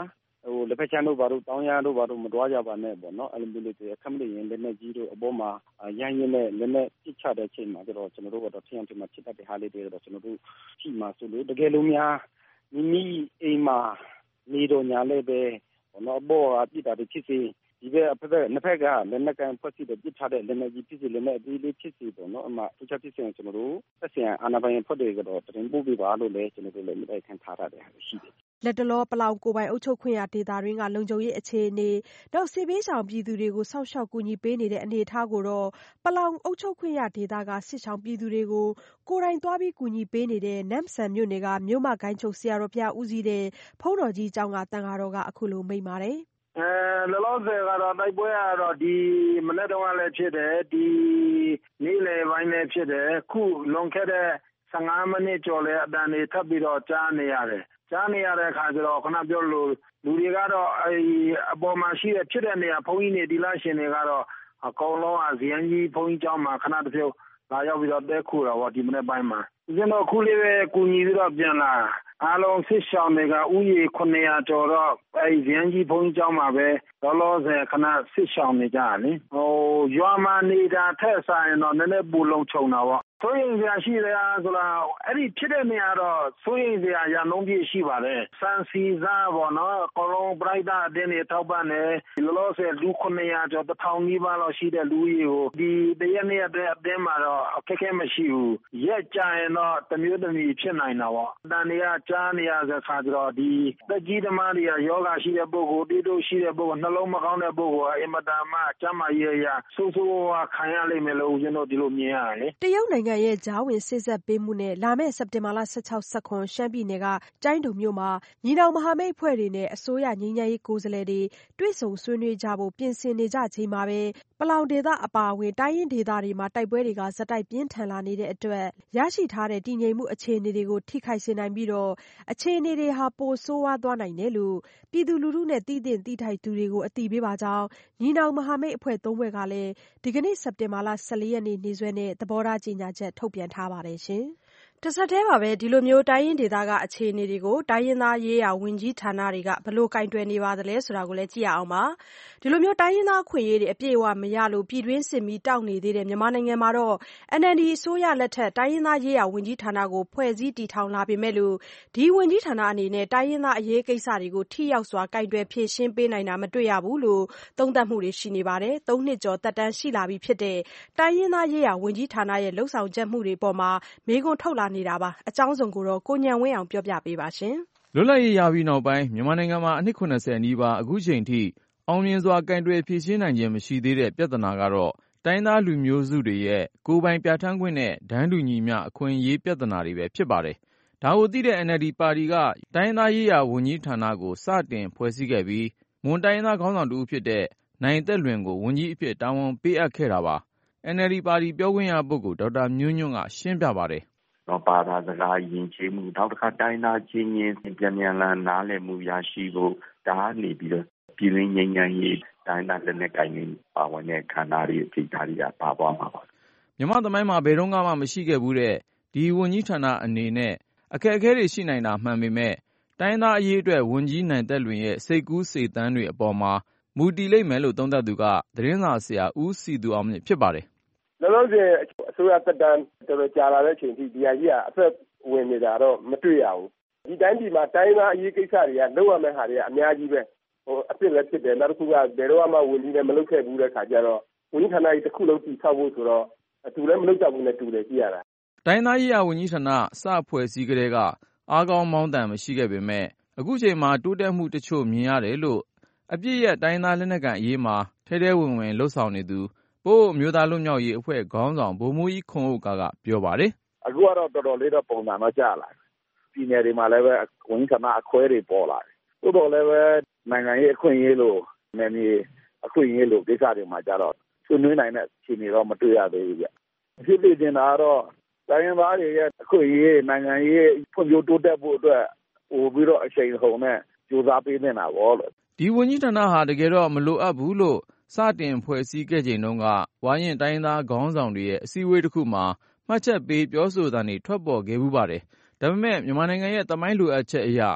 လက်ဖက်ချမ်းတို့ဘာတို့တောင်းရတို့ဘာတို့မတွားကြပါနဲ့ပေါ့နော်အဲ့လိုမျိုးလေးတွေအခက်မလို့ရင်လက်နဲ့ကြီးတို့အပေါ်မှာရမ်းရင်းနဲ့လက်နဲ့ပြစ်ချတဲ့ချိန်မှာကျတော့ကျွန်တော်တို့ကတော့ထင်အောင်ထင်မှဖြစ်တတ်တဲ့ဟာလေးတွေတော့ကျွန်တော်တို့ရှိမှဆိုလို့တကယ်လို့များမိမိအိမ်မှာနေတော့ညာလည်းပဲပေါ့နော်အပေါ်ကပြစ်တာတွေဖြစ်စေဒီဘက်အဖက်နှစ်ဖက်ကလက်နက်ကန်ဖွဲ့စည်းတဲ့ပြစ်ချတဲ့လက်နက်ကြီးဖြစ်စေလက်နက်အသေးလေးဖြစ်စေပေါ့နော်အမှသူချက်ဖြစ်စေကျွန်တော်တို့သက်ဆိုင်အာဏာပိုင်ဖွဲ့တွေကတော့တင်ပို့ပေးပါလို့လည်းကျွန်တော်တို့လည်းတိုက်ခံထားရတဲ့ဟာရှိတယ်လက်တလောပလောင်ကိုယ်ပိုင်အုပ်ချုပ်ခွင့်ရဒေသတွင်းကလုံခြုံရေးအခြေအနေနောက်စစ်ဘေးရှောင်ပြည်သူတွေကိုစောင့်ရှောက်ကူညီပေးနေတဲ့အနေအထားကိုတော့ပလောင်အုပ်ချုပ်ခွင့်ရဒေသကစစ်ရှောင်ပြည်သူတွေကိုကိုယ်တိုင်သွားပြီးကူညီပေးနေတဲ့နမ်ဆန်မြို့နယ်ကမြို့မဂိုင်းချုပ်ဆရာတော်ဘုရားဦးစီးတဲ့ဘုန်းတော်ကြီးကျောင်းကတန်ဃာတော်ကအခုလိုမိန့်ပါတယ်လောလောဆယ်ကတော့တိုက်ပွဲကတော့ဒီမနေ့တုန်းကလည်းဖြစ်တယ်ဒီနေ့လယ်ပိုင်းလည်းဖြစ်တယ်ခုလွန်ခဲ့တဲ့15မိနစ်ကျော်လဲအတန်တွေထပ်ပြီးတော့ကြားနေရတယ်ကြားနေရတဲ့အခါကျတော့ခဏပြောလို့လူတွေကတော့အပေါ်မှာရှိတဲ့ဖြစ်တဲ့နေရာဘုန်းကြီးတွေဒီလားရှင်တွေကတော့အကုန်လုံးဇီယန်းကြီးဘုန်းကြီးကျောင်းမှာခဏတစ်ပြုတ်လာရောက်ပြီးတော့တဲခိုးတာပေါ့ဒီမနေ့ပိုင်းမှာကျွန်တော်ခုလေးပဲကူညီပြီးတော့ပြန်လာအားလုံးစစ်ရှောင်းတွေကဥယျာဉ်900ကျော်တော့ဇီယန်းကြီးဘုန်းကြီးကျောင်းမှာပဲလောလောဆယ်ခဏစစ်ရှောင်းနေကြတယ်လေရွာမှာနေတာထက်ဆိုင်တော့နည်းနည်းပူလုံခြုံတာပေါ့ဆိုရင်စရာရှိတယ်ဆိုတာအဲ့ဒီဖြစ်တဲ့နေရာတော့ဆိုရင်စရာရန်လုံးပြည့်ရှိပါတယ်စံစီစားပေါ့နော်အကုန်လုံးပရိုက်တာအတင်းတွေထောက်ပံ့တယ်လောလောဆယ်လူ900ကျော်1000နီးပါးလောက်ရှိတဲ့လူကြီးကိုဒီတရက်နေ့အတင်းမှာတော့အခက်အခဲမရှိဘူးရက်ကြရင်တော့တမျိုးတမီဖြစ်နိုင်တာပေါ့အတန်တွေကကြားနေရတဲ့ခါကျတော့ဒီတက်ကြီးသမားတွေကယောဂရှိတဲ့ပုဂ္ဂိုလ်တိတို့ရှိတဲ့ပုဂ္ဂိုလ်နှလုံးမကောင်းတဲ့ပုဂ္ဂိုလ်အင်မတန်မှကျန်းမာရေးရဆိုးဆိုးဝါးခံရလိမ့်မယ်လို့ကျွန်တော်ဒီလိုမြင်ရတယ်လေတရုတ်နိုင်ငံရဲ့ဂျားဝင်စစ်ဆက်ပေးမှုနဲ့လာမယ့်စက်တင်ဘာလ16-17ရှမ်းပြည်နယ်ကကျိုင်းတုံမြို့မှာညီနောင်မဟာမိတ်အဖွဲ့တွေနဲ့အစိုးရငြိမ်းချမ်းရေးကိုယ်စားလှယ်တွေတွေ့ဆုံဆွေးနွေးကြဖို့ပြင်ဆင်နေကြချိန်မှာပဲပလောင်ဒေသအပါအဝင်တိုင်းရင်းဒေသတွေမှာတိုက်ပွဲတွေကဇက်တိုက်ပြင်းထန်လာနေတဲ့အတွက်ရရှိထားတဲ့တည်ငြိမ်မှုအခြေအနေတွေကိုထိခိုက်စေနိုင်ပြီးတော့အခြေအနေတွေဟာပိုဆိုးဝါးသွားနိုင်တယ်လို့ပြည်သူလူထုနဲ့သိသင့်သိထိုက်သူတွေကိုအသိပေးပါကြောင်းညီနောင်မဟာမိတ်အဖွဲ့3ဖွဲ့ကလည်းဒီကနေ့စက်တင်ဘာလ14ရက်နေ့နေ့စွဲနဲ့သဘောထားကြေညာချက်ထုတ်ပြန်ထားပါတယ်ရှင်။တဆက်တည်းပါပဲဒီလိုမျိုးတိုင်းရင်းဒေသကအခြေအနေတွေကိုတိုင်းရင်းသားရေးရာဝန်ကြီးဌာနတွေကဘယ်လိုကင်တွယ်နေပါသလဲဆိုတာကိုလည်းကြည့်ရအောင်ပါဒီလိုမျိုးတိုင်းရင်းသားခွင့်ရေးတွေအပြည့်အဝမရလို့ပြည်တွင်းစစ်မီတောက်နေသေးတဲ့မြန်မာနိုင်ငံမှာတော့ NLD အစိုးရလက်ထက်တိုင်းရင်းသားရေးရာဝန်ကြီးဌာနကိုဖွဲ့စည်းတည်ထောင်လာပေမဲ့လို့ဒီဝန်ကြီးဌာနအနေနဲ့တိုင်းရင်းသားအရေးကိစ္စတွေကိုထိရောက်စွာကင်တွယ်ဖြေရှင်းပေးနိုင်တာမတွေ့ရဘူးလို့သုံးသပ်မှုတွေရှိနေပါတယ်3နှစ်ကျော်သက်တမ်းရှိလာပြီဖြစ်တဲ့တိုင်းရင်းသားရေးရာဝန်ကြီးဌာနရဲ့လှုပ်ဆောင်ချက်မှုတွေပေါ်မှာမေးခွန်းထုတ်လာနေတာပါအကြောင်းစုံကိုတော့ကိုဉာဏ်ဝင်းအောင်ပြောပြပေးပါရှင်လွတ်လပ်ရေးရပြီးနောက်ပိုင်းမြန်မာနိုင်ငံမှာအနှစ်80နီးပါးအခုချိန်ထိအောင်မြင်စွာကင်တွယ်ဖြေရှင်းနိုင်ခြင်းမရှိသေးတဲ့ပြဿနာကတော့တိုင်းသားလူမျိုးစုတွေရဲ့ကိုယ်ပိုင်ပြဋ္ဌာန်းခွင့်နဲ့ဒန်းတူညီမျှအခွင့်အရေးပြဿနာတွေပဲဖြစ်ပါတယ်ဒါကိုသိတဲ့ NLD ပါတီကတိုင်းသားရေးရာဝန်ကြီးဌာနကိုစတင်ဖွဲ့စည်းခဲ့ပြီးမွန်တိုင်းသားခေါင်းဆောင်တူဖြစ်တဲ့နိုင်သက်လွင်ကိုဝန်ကြီးအဖြစ်တာဝန်ပေးအပ်ခဲ့တာပါ NLD ပါတီပြောခွင့်ရပုဂ္ဂိုလ်ဒေါက်တာမျိုးညွန့်ကရှင်းပြပါတယ်ဘာသာစကားယဉ်ကျေးမှုနောက်တစ်ခါတိုင်းသားချင်းချင်းပြန်ပြန်လာနားလည်မှုရရှိဖို့ဒါကနေပြီးတော့ပြည်တွင်းငြိမ်းချမ်းရေးတိုင်းသားလက်နက်ကိုင်တွေပါဝင်တဲ့ခန္ဓာတွေအထိဒါတွေကပါသွားမှာပါမြန်မာသမိုင်းမှာဘယ်တော့မှမရှိခဲ့ဘူးတဲ့ဒီဝန်ကြီးဌာနအနေနဲ့အခက်အခဲတွေရှိနိုင်တာမှန်ပေမဲ့တိုင်းသားအရေးအတွက်ဝန်ကြီးနိုင်သက်လွင်ရဲ့စိတ်ကူးစိတ်သန်းတွေအပေါ်မှာမူတည်လိမ့်မယ်လို့သုံးသပ်သူကသတင်းစာဆရာဦးစီသူအောင်မြင့်ဖြစ်ပါတယ်လောလောဆယ်အစိုးရသက်တမ်းတော်တော်ကြာလာတဲ့အချိန်ထိဒီအရေးကအသက်ဝင်နေတာတော့မတွေ့ရဘူးဒီတိုင်းပြည်မှာတိုင်းသားအရေးကိစ္စတွေကလောက်ရမယ့်ဟာတွေကအများကြီးပဲအစ်စ်လည်းဖြစ်တယ်နောက်တစ်ခုကဘယ်တော့မှဝန်ကြီးလည်းမလုပ်ခဲ့ဘူးတဲ့ခါကျတော့ဝန်ကြီးဌာနကြီးတစ်ခုလုံးတည်ဆောက်ဖို့ဆိုတော့သူလည်းမလုပ်ကြဘူးနဲ့တူတယ်ကြည့်ရတာတိုင်းသားရေးရာဝန်ကြီးဌာနစဖွဲ့စည်းကလေးကအားကောင်းမောင်းတန်မရှိခဲ့ပေမဲ့အခုချိန်မှာတိုးတက်မှုတချို့မြင်ရတယ်လို့အပြည့်ရဲ့တိုင်းသားလက်နက်ကန်အရေးမှာထဲထဲဝင်ဝင်လှုပ်ဆောင်နေသူပို့မျိုးသားလွတ်မြောက်ရေးအဖွဲ့ခေါင်းဆောင်ဗိုလ်မှူးကြီးခွန်ဥက္ကာကပြောပါတယ်အခုကတော့တော်တော်လေးတော့ပုံစံတော့ကျလာတယ်ပြည်နယ်တွေမှာလည်းပဲဝန်ကြီးဌာနအခွဲတွေပေါ်လာတယ်တိုးတော်လည်းပဲနိုင်ငံရေးအခွင့်အရေးလို့နယ်မြေအခွင့်အရေးလို့ကိစ္စတွေမှာကြတော့ဆွေးနွေးနိုင်တဲ့အခြေအနေတော့မတွေ့ရသေးဘူးဗျဖြစ်ဖြစ်တင်တာတော့တိုင်းရင်းသားတွေရဲ့အခွင့်အရေးနိုင်ငံရေးဖွံ့ဖြိုးတိုးတက်ဖို့အတွက်ပို့ပြီးတော့အချိန်ဟုန်နဲ့ကြိုးစားပေးနေတာပေါ့လို့ဒီဝန်ကြီးဌာနဟာတကယ်တော့မလိုအပ်ဘူးလို့စတင်ဖွဲ့စည်းခဲ့ချိန်တုန်းကဝါရင်တိုင်းသားခေါင်းဆောင်တွေရဲ့အစည်းအဝေးတစ်ခုမှာမှတ်ချက်ပေးပြောဆိုတာတွေထွက်ပေါ်ခဲ့ဘူးပါတယ်ဒါပေမဲ့မြန်မာနိုင်ငံရဲ့သမိုင်းလိုအပ်ချက်အရဒီ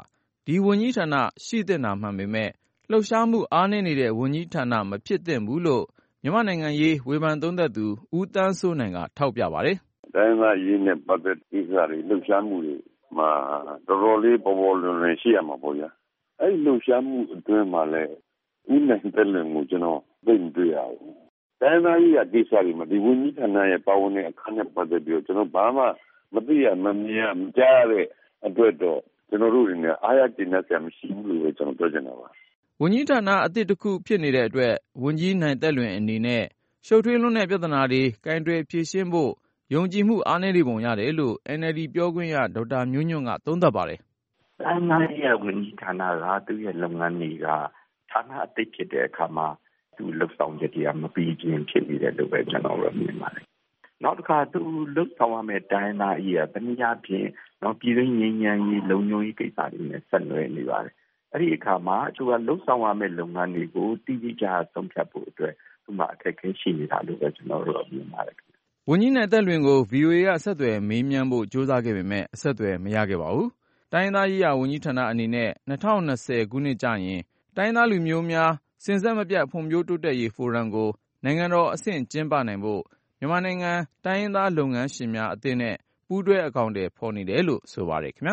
ဒီဝန်ကြီးဌာနရှိသင့်တာမှန်ပေမဲ့လှုပ်ရှားမှုအားနည်းနေတဲ့ဝန်ကြီးဌာနမဖြစ်သင့်ဘူးလို့မြန်မာနိုင်ငံရေးဝေဖန်သုံးသပ်သူဦးသန်းစိုးနိုင်ကထောက်ပြပါတယ်။တိုင်းသားရေးနဲ့ပတ်သက်ကိစ္စတွေလှုပ်ရှားမှုတွေမှာတော်တော်လေးပေါ်ပေါ်လွင်လွင်ရှိရမှာပေါ့ဗျာ။အဲ့လှုပ်ရှားမှုအတွင်းမှာလည်းဦးနိုင်တဲ့လွင်မှုကျွန်တော်သိမတွေ့ရဘူး။တိုင်းသားရေးကိစ္စတွေမှာဒီဝန်ကြီးဌာနရဲ့ပါဝင်တဲ့အခါနဲ့ပတ်သက်ပြီးကျွန်တော်ဘာမှမသိရမမြင်မကြားတဲ့အတွက်တော့ကျွန်တော်တို့တွေနဲ့အားရတင်နေကြမရှိဘူးလို့ပဲကျွန်တော်ပြောချင်တာပါ။ဝန်ကြီးဌာနအသစ်တစ်ခုဖြစ်နေတဲ့အတွက်ဝန်ကြီးနိုင်သက်လွင်အနေနဲ့ရှုပ်ထွေးလွန်းတဲ့ပြဿနာတွေကင်တွယ်ဖြေရှင်းဖို့ယုံကြည်မှုအားနည်းနေပုံရတယ်လို့ NLD ပြောခွင့်ရဒေါက်တာမျိုးညွန့်ကသုံးသပ်ပါတယ်။တိုင်းသားရဲ့ဝန်ကြီးဌာနကသူ့ရဲ့လုပ်ငန်းတွေကဌာနအသစ်ဖြစ်တဲ့အခါမှာသူလှုပ်ဆောင်ချက်တွေကမပြီးခြင်းဖြစ်နေတယ်လို့ပဲကျွန်တော်တို့မြင်ပါတယ်။နောက်တစ်ခါသူလှုပ်ဆောင်ရမယ့်တိုင်းသားရဲ့တနည်းအားဖြင့်ပြည်တွင်းငြိမ်းချမ်းရေးလုံခြုံရေးကိစ္စတွေနဲ့ဆက်နွယ်နေပါတယ်။အဲ့ဒီအခါမှာသူကလှုပ်ဆောင်ရမယ့်လုပ်ငန်းတွေကိုတိတိကျကျဆုံးဖြတ်ဖို့အတွက်သူမှအခက်အခဲရှိနေတာလို့ပဲကျွန်တော်တို့မြင်ပါတယ်။ဝန်ကြီးနိုင်သက်လွင်ကို VOA ကဆက်သွယ်မေးမြန်းဖို့ကြိုးစားခဲ့ပေမဲ့အဆက်အသွယ်မရခဲ့ပါဘူး။တိုင်းသားရေးရာဝန်ကြီးဌာနအနေနဲ့2020ခုနှစ်ကျရင်တိုင်းသားလူမျိုးများစဉ်ဆက်မပြတ်ဖွံ့ဖြိုးတိုးတက်ရေးဖိုရမ်ကိုနိုင်ငံတော်အဆင့်ကျင်းပနိုင်ဖို့မြန်မာနိုင်ငံတိုင်းရင်းသားလုပ်ငန်းရှင်များအသင်းနဲ့ပူးတွဲအကောင့်တွေဖော်နေတယ်လို့ဆိုပါတယ်ခင်ဗျာ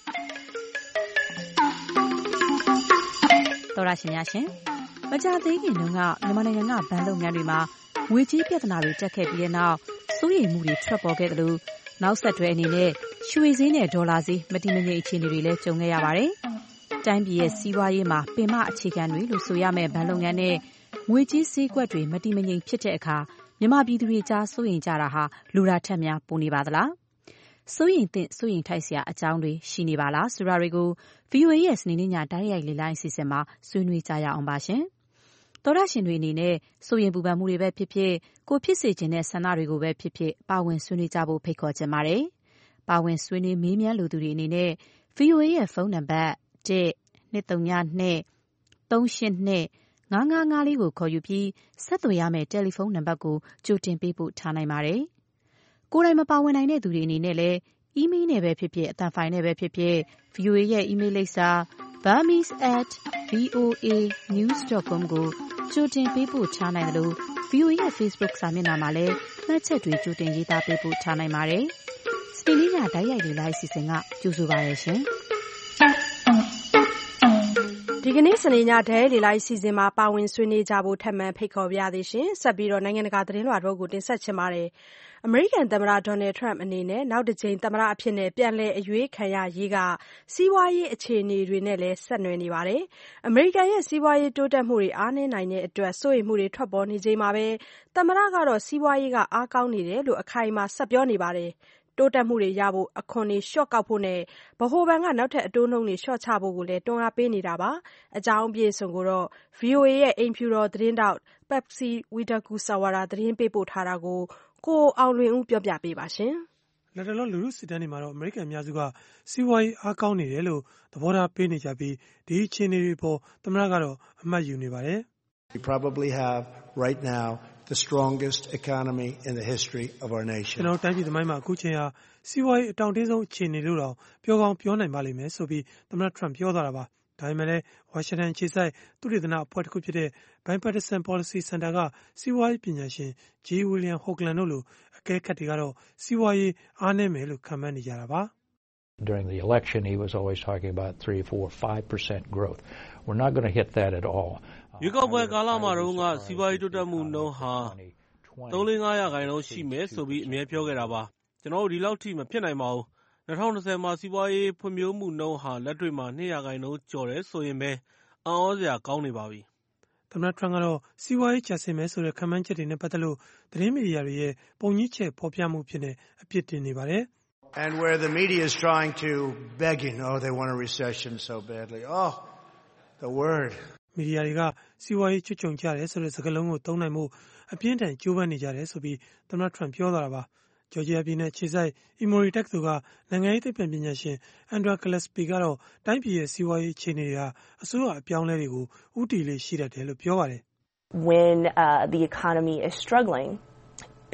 တော်ရရှင်များရှင်မကြသေးခင်တုန်းကမြန်မာနိုင်ငံကဘဏ်လုပ်ငန်းတွေမှာငွေကြေးပြဿနာတွေတက်ခဲ့ပြီးတဲ့နောက်စိုးရိမ်မှုတွေထွက်ပေါ်ခဲ့သလိုနောက်ဆက်တွဲအနေနဲ့ရွှေဈေးနဲ့ဒေါ်လာဈေးမတည်မငြိမ်အခြေအနေတွေလည်းကြုံခဲ့ရပါတယ်။တိုင်းပြည်ရဲ့စီးပွားရေးမှာပင်မအခြေခံတွေလို့ဆိုရမယ့်ဘဏ်လုပ်ငန်းနဲ့ငွေကြေးဈေးကွက်တွေမတည်မငြိမ်ဖြစ်တဲ့အခါမြန်မာပြည်သူတွေကြားစိုးရိမ်ကြတာဟာလူရာထက်များပိုနေပါသလား။စိုးရိမ်သင့်စိုးရိမ်ထိုက်စရာအကြောင်းတွေရှိနေပါလားဆိုတာတွေကို VOA ရဲ့စနေနေ့ညတိုက်ရိုက်လေ့လာအစီအစဉ်မှာဆွေးနွေးကြရအောင်ပါရှင်။သောတရှင်တွေအနေနဲ့စိုးရိမ်ပူပန်မှုတွေပဲဖြစ်ဖြစ်ကိုဖြစ်စေခြင်းတဲ့ဆန္ဒတွေကိုပဲဖြစ်ဖြစ်ပါဝင်ဆွေးနွေးကြဖို့ဖိတ်ခေါ်ချင်ပါတယ်။ပါဝင်ဆွေးနွေးမေးမြန်းလိုသူတွေအနေနဲ့ VOA ရဲ့ဖုန်းနံပါတ် 1-232-382-555 ကိုခေါ်ယူပြီးဆက်သွယ်ရမယ့်တယ်လီဖုန်းနံပါတ်ကိုကြိုတင်ပေးပို့ထားနိုင်ပါတယ်။ကိုယ်တိုင်မပါဝင်နိုင်တဲ့သူတွေအနေနဲ့လည်းအီးမေးလ်နဲ့ပဲဖြစ်ဖြစ်အသံဖိုင်နဲ့ပဲဖြစ်ဖြစ် VOA ရဲ့အီးမေးလ်လိပ်စာ burmese@voanews.com ကိုကြိုတင်ပေးပို့ထားနိုင်တယ်လို့ VOA ရဲ့ Facebook စာမျက်နှာမှာလည်းမှတ်ချက်တွေကြိုတင်ရေးသားပေးပို့ထားနိုင်ပါတယ်။စနေနေ့ညတိုက်ရိုက်လေ့လာအစီအစဉ်ကကြိုဆိုပါရရှင်။ဒီကနေ့စနေညဒဲလေလိုက်စီစဉ်မှာပါဝင်ဆွေးနွေးကြဖို့ထပ်မံဖိတ်ခေါ်ပါရသေးရှင်။ဆက်ပြီးတော့နိုင်ငံတကာသတင်းလွှာတို့ကိုတင်ဆက်ချင်ပါတယ်။အမေရိကန်သမ္မတဒေါ်နယ်ထရမ့်အနေနဲ့နောက်တစ်ကြိမ်သမ္မတအဖြစ်ပြန်လည်အရွေးခံရရေးကစီးပွားရေးအခြေအနေတွေနဲ့လည်းဆက်နွယ်နေပါတယ်။အမေရိကန်ရဲ့စီးပွားရေးတိုးတက်မှုတွေအားနည်းနိုင်တဲ့အတွက်စိုးရိမ်မှုတွေထွက်ပေါ်နေချိန်မှာပဲသမ္မတကတော့စီးပွားရေးကအားကောင်းနေတယ်လို့အခိုင်အမာဆက်ပြောနေပါတယ်။တိုးတက်မှုတွေရဖို့အခွန်တွေလျှော့ကောက်ဖို့နဲ့ဗဟိုဘဏ်ကနောက်ထပ်အတိုးနှုန်းတွေလျှော့ချဖို့ကိုလည်းတွန်းအားပေးနေတာပါ။အကြောင်းအပြည့်အစုံကိုတော့ VOA ရဲ့အိမ်ဖြူတော်သတင်းတောက် Patsy Widakuswara သတင်းပေးပို့ထားတာကိုကိုအောင်လွင်ဦးပြောပြပေးပါရှင်။လက်တလောလူထုစစ်တမ်းတွေမှာတော့အမေရိကန်အများစုကစီးပွားရေးအားကောင်းနေတယ်လို့သဘောထားပေးနေကြပြီးဒီအခြေအနေတွေပေါ်သမ္မတကတော့အမှတ်ယူနေပါတယ်။ We probably have right now the strongest economy in the history of our nation. ကျွန်တော်တိုင်းပြည်သမိုင်းမှာအခုချိန်ဟာစီးပွားရေးအတောင့်တင်းဆုံးအခြေအနေလို့တော့ပြောကောင်းပြောနိုင်ပါလိမ့်မယ်ဆိုပြီးသမ္မတထရမ့်ပြောသွားတာပါ။ဒါပေမဲ့လည်းဝါရှင်တန်အခြေစိုက်သုတေသနအဖွဲ့တစ်ခုဖြစ်တဲ့ Bipartisan Policy Center ကစီးပွားရေးပညာရှင် J. William Hoagland တို့လိုအကဲခတ်တွေကတော့စီးပွားရေးအားနည်းမယ်လို့ခန့်မှန်းနေကြတာပါ။ During the election, he was always talking about 3, 4, 5% growth. We're not going to hit that at all. ရွေးကောက်ပွဲကာလမှာတော့စီးပွားရေးတိုးတက်မှုနှုန်းဟာ 3-5% ရှိမယ်ဆိုပြီးအမြဲပြောခဲ့တာပါ။ကျွန်တော်တို့ဒီလောက်ထိမဖြစ်နိုင်ပါဘူး။2020မှာစီးပွားရေးဖွံ့ဖြိုးမှုနှုန်းဟာလက်တွေ့မှာ2% ကျော်တယ်ဆိုရင်ပဲအံ့ဩစရာကောင်းနေပါပြီ။သမ္မတထရမ့်ကတော့စီးပွားရေးကျဆင်းမယ်ဆိုတဲ့ခန့်မှန်းချက်တွေနဲ့ပတ်သက်လို့သတင်းမီဒီယာတွေရဲ့ပုံကြီးချက်ဖော်ပြမှုဖြစ်နေအပြစ်တင်နေပါတယ်။ And where the media is trying to begging, oh, they want a recession so badly. Oh, the word. မီဒီယာတွေကစီးပွားရေးချွတ်ချုံကြတယ်ဆိုတဲ့စကားလုံးကိုသုံးနိုင်မှုအပြင်းထန်ကြိုးပမ်းနေကြတယ်ဆိုပြီးသမ္မတထရမ့်ပြောသွားတာပါ။ဂျော်ဂျီယာပြည်နယ်ခြေဆိုင် Emory တက္ကသိုလ်ကနိုင်ငံရေးသိပ္ပံပညာရှင် Andra Gillespie ကတော့တိုင်းပြည်ရဲ့စီးပွားရေးအခြေအနေတွေဟာအစိုးရအပြောင်းအလဲတွေကိုဦးတည်လေးရှိတတ်တယ်လို့ပြောပါတယ်။ When the economy is struggling,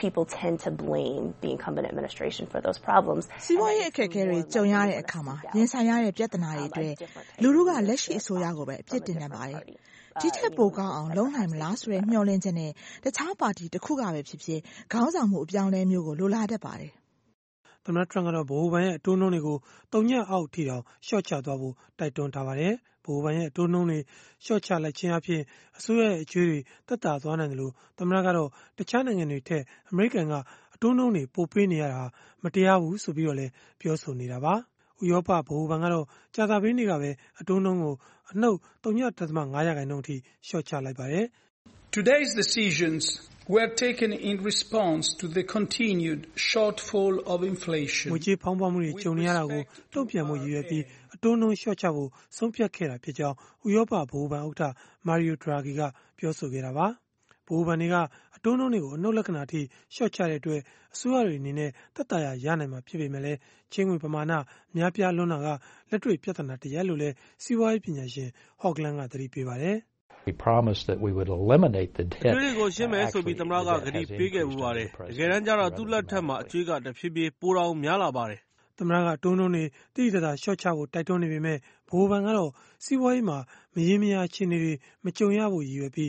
people tend to blame the incumbent administration for those problems. စီးပွားရေးအခက်အခဲတွေကြုံရတဲ့အခါမှာရင်ဆိုင်ရတဲ့ပြဿနာတွေအတွက်လူထုကလက်ရှိအစိုးရကိုပဲအပြစ်တင်နေပါတယ်။ဒီထက်ပိုကောင်းအောင်လုပ်နိုင်မလားဆိုတဲ့မျှော်လင့်ချက်နဲ့တခြားပါတီတစ်ခုကပဲဖြစ်ဖြစ်ခေါင်းဆောင်မှုအပြောင်းအလဲမျိုးကိုလိုလားတတ်ပါတယ်။သမ္မတထရန့်ကတော့ဗဟိုဘဏ်ရဲ့အတိုးနှုန်းတွေကို3 အောက်ထိတောင်လျှော့ချသွားဖို့တိုက်တွန်းထားပါတယ်။ဗဟိုဘဏ်ရဲ့အတိုးနှုန်းတွေလျှော့ချလိုက်ခြင်းအပြင်အစိုးရရဲ့အကျွေးတွေသက်သာသွားနိုင်တယ်လို့သမ္မတကတော့တခြားနိုင်ငံတွေထက်အမေရိကန်ကအတိုးနှုန်းတွေပိုပေးနေရတာမတရားဘူးဆိုပြီးတော့လည်းပြောဆိုနေတာပါ။ဥရောပဗဟိုဘဏ်ကတော့ကြာသပတေးနေ့ကပဲအတိုးနှုန်းကိုအနှုတ် 3.5% အထိလျှော့ချလိုက်ပါတယ်။ Today's decisions were taken in response to the continued shortfall of inflation. ငွေကြေးဖောင်းပွမှုတွေကြုံနေရတာကိုတုံ့ပြန်မှုရည်ရွယ်ပြီးအတိုးနှုန်းလျှော့ချဖို့ဆုံးဖြတ်ခဲ့တာဖြစ်ကြောင်းဥရောပဗဟိုဘဏ်ဥက္ကဋ္ဌ Mario Draghi ကပြောဆိုခဲ့တာပါ။ဗဟိုဘဏ်တွေကအတိုးနှုန်းတွေကိုအနှုတ်လက္ခဏာအထိလျှော့ချတဲ့အတွက်အစိုးရတွေအနေနဲ့သက်သာရာရနိုင်မှာဖြစ်ပေမဲ့လည်းချင်းငွေပမာဏများပြားလွန်းတာကလက်တွေ့ပြဿနာတစ်ရပ်လို့လည်းစီးပွားရေးပညာရှင် Hogland ကသတိပေးပါတယ်။ We promised that we would eliminate the debt. အကျွေးတွေကိုရှင်းမယ်ဆိုပြီးသမ္မတကကတိပေးခဲ့မှုပါတယ်။တကယ်တမ်းကျတော့သူ့လက်ထက်မှာအကျွေးကတဖြည်းဖြည်းပိုတောင်များလာပါတယ်။သမ္မတကတိုးနှုန်းတွေတိတိကျကျလျှော့ချဖို့တိုက်တွန်းနေပေမဲ့ဗဟိုဘဏ်ကတော့စီးပွားရေးမှာမရေမရာအခြေအနေတွေမကြုံရဖို့ရည်ရွယ်ပြီး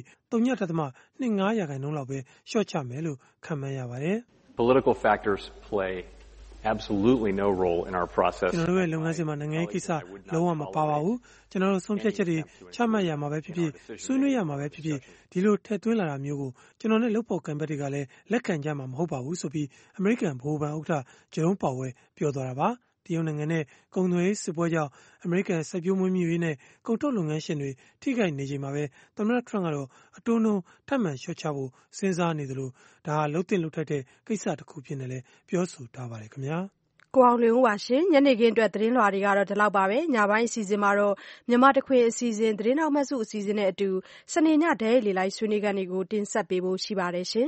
0.25% လောက်ပဲလျှော့ချမယ်လို့ခန့်မှန်းရပါတယ်။ Political factors play absolutely no role in our process. ကျွန်တော်တို့ရဲ့လုပ်ငန်းစဉ်မှာနိုင်ငံရေးကိစ္စလုံးဝမပါပါဘူး။ကျွန်တော်တို့ဆုံးဖြတ်ချက်တွေချမှတ်ရမှာပဲဖြစ်ဖြစ်ဆွေးနွေးရမှာပဲဖြစ်ဖြစ်ဒီလိုထည့်သွင်းလာတာမျိုးကိုကျွန်တော်နဲ့လုပ်ဖော်ကိုင်ဘက်တွေကလည်းလက်ခံကြမှာမဟုတ်ပါဘူးဆိုပြီးအမေရိကန်ဗဟိုဘဏ်ဥက္ကဋ္ဌဂျေရုံးပေါဝဲပြောသွားတာပါ။တရုတ်နိုင်ငံနဲ့ကုန်သွယ်ရေးစစ်ပွဲကြောင့်အမေရိကန်စိုက်ပျိုးမွေးမြူရေးနဲ့ကုန်ထုတ်လုပ်ငန်းရှင်တွေထိခိုက်နေချိန်မှာပဲသမ္မတထရန့်ကတော့အတိုးနှုန်းထပ်မံလျှော့ချဖို့စဉ်းစားနေတယ်လို့ဒါဟာလှုပ်သင့်လှုပ်ထိုက်တဲ့ကိစ္စတစ်ခုဖြစ်နေလဲပြောဆိုထားပါတယ်ခင်ဗျာ။ကိုအောင်လွင်ဦးပါရှင်ညနေခင်းအတွက်သတင်းလွှာတွေကတော့ဒီလောက်ပါပဲညပိုင်းအစီအစဉ်မှာတော့မြန်မာတခွင်အစီအစဉ်သတင်းနောက်မှတ်စုအစီအစဉ်နဲ့အတူစနေညဒဲလေလိုက်ဆွေးနွေးခန်းတွေကိုတင်ဆက်ပေးဖို့ရှိပါတယ်ရှင်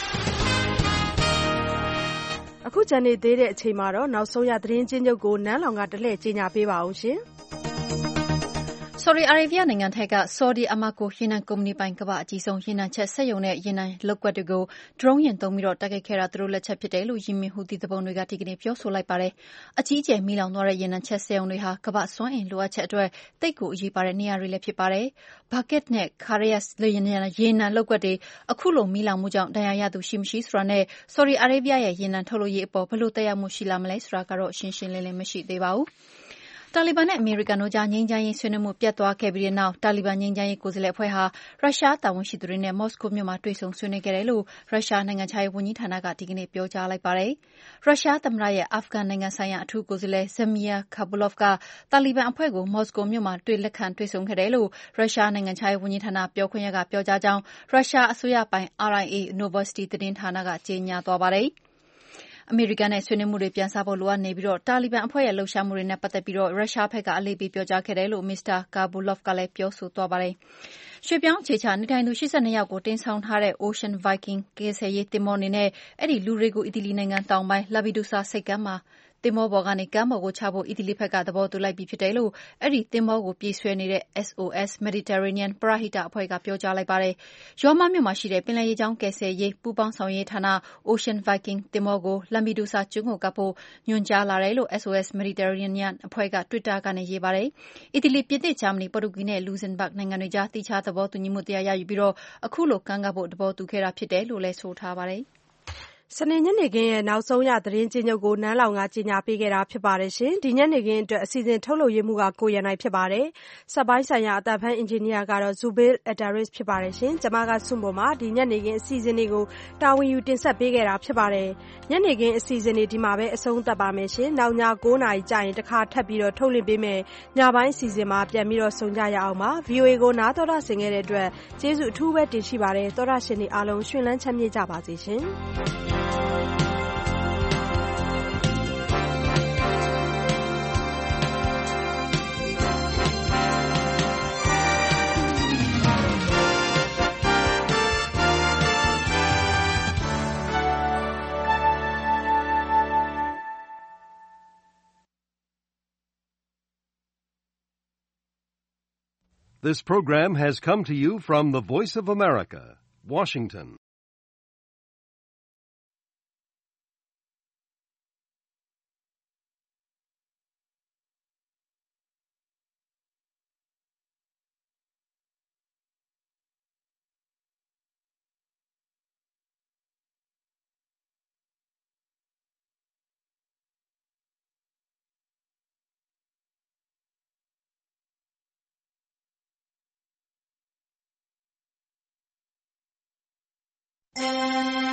အခုကျန်နေသေးတဲ့အချိန်မှာတော့နောက်ဆုံးရသတင်းချင်းချုပ်ကိုနန်းလောင်ကတလှည့်ကြီးညာပေးပါအောင်ရှင်ဆော်ဒီအာရေဗျနိုင်ငံထက်ကဆော်ဒီအာမာကိုရေနံကုမ္ပဏီပိုင်ကမ္ဘာအကြီးဆုံးရေနံချက်စက်ရုံနဲ့ရေနံလုပ်ကွက်တွေကိုဒရုန်းယာဉ်သုံးပြီးတိုက်ခိုက်ခဲ့တာသူတို့လက်ချက်ဖြစ်တယ်လို့ယီမင်ဟူသီသူပုန်တွေကဒီကနေ့ပြောဆိုလိုက်ပါတယ်။အကြီးအကျယ်မီးလောင်သွားတဲ့ရေနံချက်စက်ရုံတွေဟာကမ္ဘာစွမ်းအင်လိုအပ်ချက်အတွက်သိပ်ကိုအရေးပါတဲ့နေရာတွေလည်းဖြစ်ပါတယ်။ဘာကက်နဲ့ခါရီယတ်ရေနံလုပ်ကွက်တွေအခုလိုမီးလောင်မှုကြောင့်ဒဏ်ရာရသူရှိမရှိဆိုတာနဲ့ဆော်ဒီအာရေဗျရဲ့ရေနံထုတ်လုပ်ရေးအပေါ်ဘယ်လိုသက်ရောက်မှုရှိလာမလဲဆိုတာကတော့ရှင်းရှင်းလင်းလင်းမရှိသေးပါဘူး။တာလီဘန်နဲ့အမေရိကန်တို့ကြားငြိမ်းချမ်းရေးဆွေးနွေးမှုပြတ်သွားခဲ့ပြီးတဲ့နောက်တာလီဘန်ငြိမ်းချမ်းရေးကိုယ်စားလှယ်အဖွဲ့ဟာရုရှားတာဝန်ရှိသူတွေနဲ့မော်စကိုမြို့မှာတွေ့ဆုံဆွေးနွေးခဲ့တယ်လို့ရုရှားနိုင်ငံခြားရေးဝန်ကြီးဌာနကဒီကနေ့ပြောကြားလိုက်ပါတယ်။ရုရှားသမ္မတရဲ့အာဖဂန်နိုင်ငံဆိုင်ရာအထူးကိုယ်စားလှယ် Zamir Kabulov ကတာလီဘန်အဖွဲ့ကိုမော်စကိုမြို့မှာလက်ခံတွေ့ဆုံခဲ့တယ်လို့ရုရှားနိုင်ငံခြားရေးဝန်ကြီးဌာနပြောခွင့်ရကပြောကြားကြောင်းရုရှားအစိုးရပိုင် RIA Novosti သတင်းဌာနကကြေညာသွားပါတယ်။အမေရိကန်နဲ့ဆွေးနွေးမှုတွေပြန်စဖို့လိုအပ်နေပြီးတာလီဘန်အဖွဲ့ရဲ့လှုပ်ရှားမှုတွေနဲ့ပတ်သက်ပြီးရုရှားဘက်ကအလေးပေးပြောကြားခဲ့တယ်လို့မစ္စတာ Kabulov ကလည်းပြောဆိုသွားပါတယ်။ရွှေ့ပြောင်းအခြေချနေထိုင်သူ82ယောက်ကိုတင်ဆောင်ထားတဲ့ Ocean Viking ကယ်ဆယ်ရေးသင်္ဘောအနေနဲ့အဲ့ဒီလူတွေကိုအီတလီနိုင်ငံတောင်ပိုင်း Lampedusa ဆိပ်ကမ်းမှာသင်္ဘောပေါ်ကနေကမ်းပေါ်ကိုချဖို့အီတလီဘက်ကသဘောတူလိုက်ပြီဖြစ်တယ်လို့အဲ့ဒီသင်္ဘောကိုပြေးဆွဲနေတဲ့ SOS Mediterranean ပရဟိတအဖွဲ့ကပြောကြားလိုက်ပါတယ်။ရောမမြို့မှာရှိတဲ့ပင်လယ်ရေကြောင်းကယ်ဆယ်ရေးပူးပေါင်းဆောင်ရွက်ရေးဌာန Ocean Viking သင်္ဘောကို Lampedusa ကျွန်းကိုကပ်ဖို့ညွှန်ကြားလာတယ်လို့ SOS Mediterranean အဖွဲ့က Twitter ကနေရေးပါတယ်။အီတလီပြင်သစ်ဂျာမနီပေါ်တူဂီနဲ့လူဇင်ဘတ်နိုင်ငံတွေကြားတိကျသဘောတူညီမှုတရားရယူပြီးအခုလိုကမ်းကပ်ဖို့သဘောတူခဲ့တာဖြစ်တယ်လို့လည်းဆိုထားပါတယ်။စနေညနေခင်းရဲ့နောက်ဆုံးရသတင်းချင်းချုပ်ကိုနန်းလောင်ကကြီးညာပေးခဲ့တာဖြစ်ပါတယ်ရှင်။ဒီညနေခင်းအတွက်အစီအစဉ်ထုတ်လုပ်ရေးမှုကကိုရန်နိုင်ဖြစ်ပါတယ်။စက်ပိုင်းဆိုင်ရာအသံဖန်အင်ဂျင်နီယာကတော့ Zubair Adaris ဖြစ်ပါတယ်ရှင်။ကျွန်မကစွန့်ပေါ်မှာဒီညနေခင်းအစီအစဉ်တွေကိုတာဝန်ယူတင်ဆက်ပေးခဲ့တာဖြစ်ပါတယ်။ညနေခင်းအစီအစဉ်တွေဒီမှာပဲအဆုံးသတ်ပါမယ်ရှင်။နောက်ည9:00နာရီကြာရင်တစ်ခါထပ်ပြီးထုတ်လွှင့်ပေးမယ်။ညပိုင်းအစီအစဉ်မှာပြန်ပြီးဆုံကြရအောင်ပါ။ VOA ကိုနားတော်တာဆင်ခဲ့တဲ့အတွက်ကျေးဇူးအထူးပဲတင်ရှိပါတယ်။တော်တာရှင်တွေအားလုံးရှင်လန်းချမ်းမြေ့ကြပါစေရှင်။ This program has come to you from the Voice of America, Washington. ။